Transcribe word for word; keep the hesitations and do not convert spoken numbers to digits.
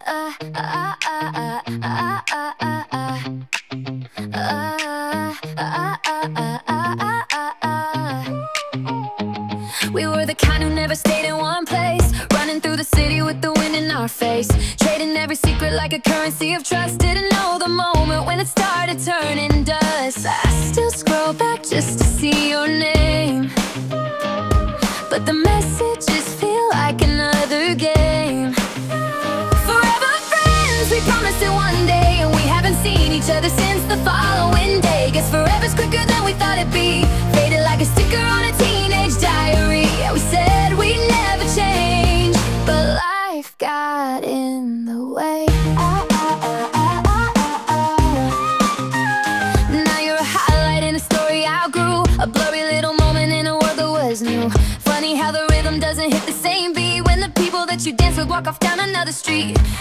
ah, ah, ah, ah, ah, ah, ah, ah. Ah, ah, ah, ah, ah, ah, ah. We were the kind who never stayed in one place, running through the city with the wind in our face, trading every secret like a currency of trust. Didn't know the moment when it started turning dust. I still scroll back just to see your name, but the messages feel like another game. Forever friends, we promised it one day, and we haven't seen each other since the following day. Guess forever's quicker than we thought it'd be, faded like a sticker on a teenage diary. Yeah, we said we'd never change, but life got in the way. Ah, ah, ah, ah, ah, ah, ah. Now you're a highlight in a story I outgrew, a blurry little moment in a world that was new. Funny how the rhythm doesn't hit the same beat when the people that you dance with walk off down another street.